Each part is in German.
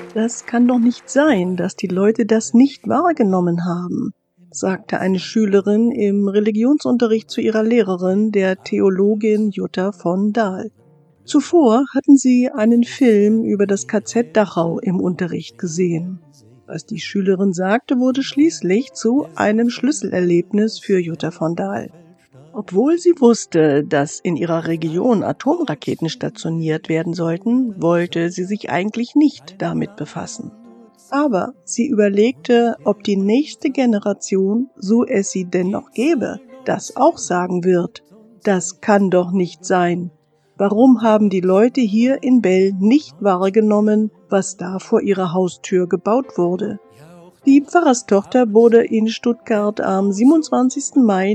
Das kann doch nicht sein, dass die Leute das nicht wahrgenommen haben, sagte eine Schülerin im Religionsunterricht zu ihrer Lehrerin, der Theologin Jutta von Dahl. Zuvor hatten sie einen Film über das KZ Dachau im Unterricht gesehen. Was die Schülerin sagte, wurde schließlich zu einem Schlüsselerlebnis für Jutta von Dahl. Obwohl sie wusste, dass in ihrer Region Atomraketen stationiert werden sollten, wollte sie sich eigentlich nicht damit befassen. Aber sie überlegte, ob die nächste Generation, so es sie denn noch gäbe, das auch sagen wird. Das kann doch nicht sein. Warum haben die Leute hier in Bell nicht wahrgenommen, was da vor ihrer Haustür gebaut wurde? Die Pfarrerstochter wurde in Stuttgart am 27. Mai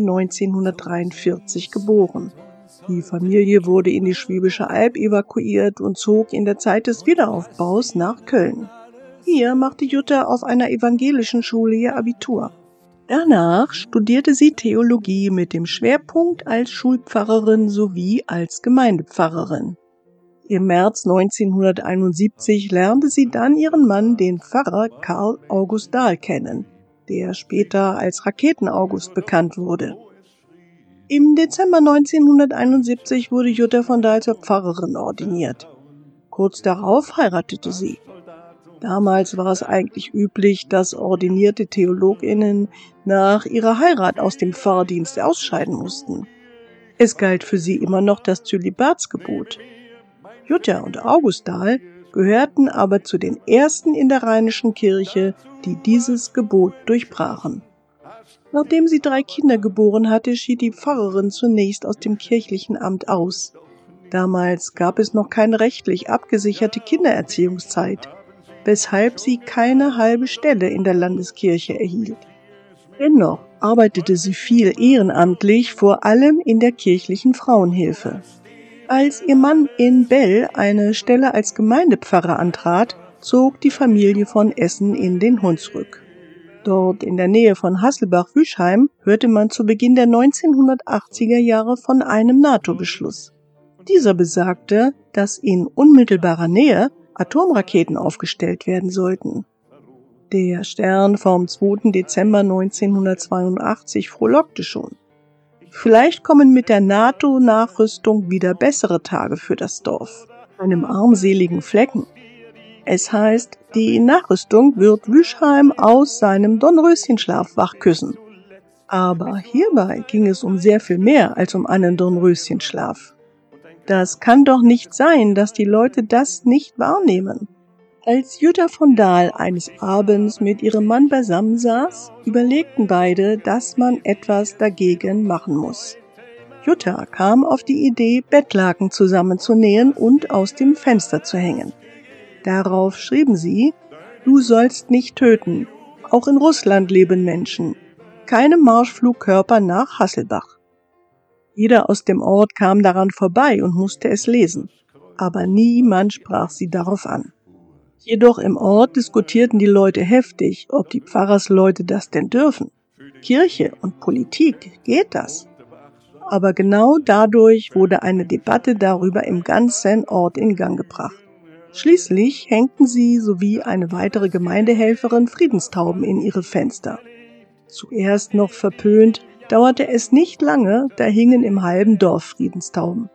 1943 geboren. Die Familie wurde in die Schwäbische Alb evakuiert und zog in der Zeit des Wiederaufbaus nach Köln. Hier machte Jutta auf einer evangelischen Schule ihr Abitur. Danach studierte sie Theologie mit dem Schwerpunkt als Schulpfarrerin sowie als Gemeindepfarrerin. Im März 1971 lernte sie dann ihren Mann, den Pfarrer Karl August Dahl, kennen, der später als Raketen-August bekannt wurde. Im Dezember 1971 wurde Jutta von Dahl zur Pfarrerin ordiniert. Kurz darauf heiratete sie. Damals war es eigentlich üblich, dass ordinierte TheologInnen nach ihrer Heirat aus dem Pfarrdienst ausscheiden mussten. Es galt für sie immer noch das Zölibatsgebot. Jutta und August Dahl gehörten aber zu den ersten in der Rheinischen Kirche, die dieses Gebot durchbrachen. Nachdem sie 3 Kinder geboren hatte, schied die Pfarrerin zunächst aus dem kirchlichen Amt aus. Damals gab es noch keine rechtlich abgesicherte Kindererziehungszeit, weshalb sie keine halbe Stelle in der Landeskirche erhielt. Dennoch arbeitete sie viel ehrenamtlich, vor allem in der kirchlichen Frauenhilfe. Als ihr Mann in Bell eine Stelle als Gemeindepfarrer antrat, zog die Familie von Essen in den Hunsrück. Dort in der Nähe von Hasselbach-Wüschheim hörte man zu Beginn der 1980er Jahre von einem NATO-Beschluss. Dieser besagte, dass in unmittelbarer Nähe Atomraketen aufgestellt werden sollten. Der Stern vom 2. Dezember 1982 frohlockte schon. Vielleicht kommen mit der NATO-Nachrüstung wieder bessere Tage für das Dorf, einem armseligen Flecken. Es heißt, die Nachrüstung wird Wüschheim aus seinem Dornröschenschlaf wachküssen. Aber hierbei ging es um sehr viel mehr als um einen Dornröschenschlaf. Das kann doch nicht sein, dass die Leute das nicht wahrnehmen. Als Jutta von Dahl eines Abends mit ihrem Mann beisammen saß, überlegten beide, dass man etwas dagegen machen muss. Jutta kam auf die Idee, Bettlaken zusammenzunähen und aus dem Fenster zu hängen. Darauf schrieben sie: Du sollst nicht töten. Auch in Russland leben Menschen. Keine Marschflugkörper nach Hasselbach. Jeder aus dem Ort kam daran vorbei und musste es lesen. Aber niemand sprach sie darauf an. Jedoch im Ort diskutierten die Leute heftig, ob die Pfarrersleute das denn dürfen. Kirche und Politik, geht das? Aber genau dadurch wurde eine Debatte darüber im ganzen Ort in Gang gebracht. Schließlich hängten sie sowie eine weitere Gemeindehelferin Friedenstauben in ihre Fenster. Zuerst noch verpönt, dauerte es nicht lange, da hingen im halben Dorf Friedenstauben.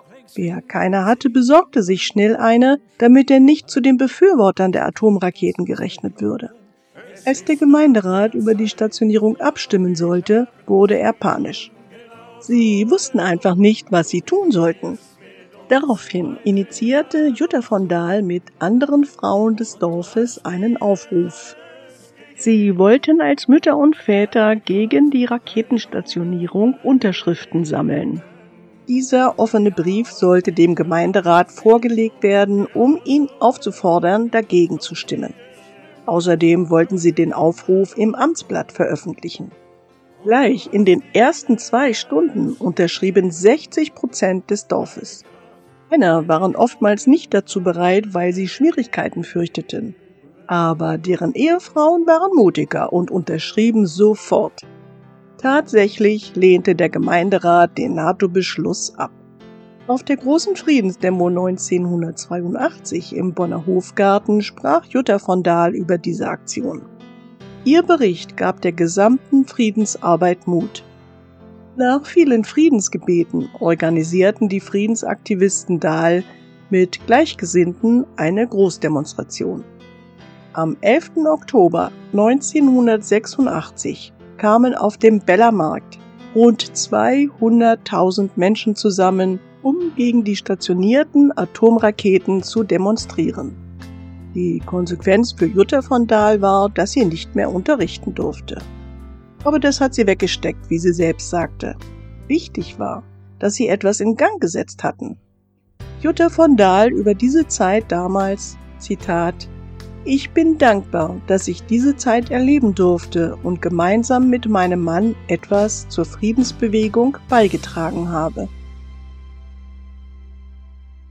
Wer keine hatte, besorgte sich schnell eine, damit er nicht zu den Befürwortern der Atomraketen gerechnet würde. Als der Gemeinderat über die Stationierung abstimmen sollte, wurde er panisch. Sie wussten einfach nicht, was sie tun sollten. Daraufhin initiierte Jutta von Dahl mit anderen Frauen des Dorfes einen Aufruf. Sie wollten als Mütter und Väter gegen die Raketenstationierung Unterschriften sammeln. Dieser offene Brief sollte dem Gemeinderat vorgelegt werden, um ihn aufzufordern, dagegen zu stimmen. Außerdem wollten sie den Aufruf im Amtsblatt veröffentlichen. Gleich in den ersten 2 Stunden unterschrieben 60% des Dorfes. Männer waren oftmals nicht dazu bereit, weil sie Schwierigkeiten fürchteten. Aber deren Ehefrauen waren mutiger und unterschrieben sofort. Tatsächlich lehnte der Gemeinderat den NATO-Beschluss ab. Auf der großen Friedensdemo 1982 im Bonner Hofgarten sprach Jutta von Dahl über diese Aktion. Ihr Bericht gab der gesamten Friedensarbeit Mut. Nach vielen Friedensgebeten organisierten die Friedensaktivisten Dahl mit Gleichgesinnten eine Großdemonstration. Am 11. Oktober 1986 kamen auf dem Bellermarkt rund 200.000 Menschen zusammen, um gegen die stationierten Atomraketen zu demonstrieren. Die Konsequenz für Jutta von Dahl war, dass sie nicht mehr unterrichten durfte. Aber das hat sie weggesteckt, wie sie selbst sagte. Wichtig war, dass sie etwas in Gang gesetzt hatten. Jutta von Dahl über diese Zeit damals, Zitat: Ich bin dankbar, dass ich diese Zeit erleben durfte und gemeinsam mit meinem Mann etwas zur Friedensbewegung beigetragen habe.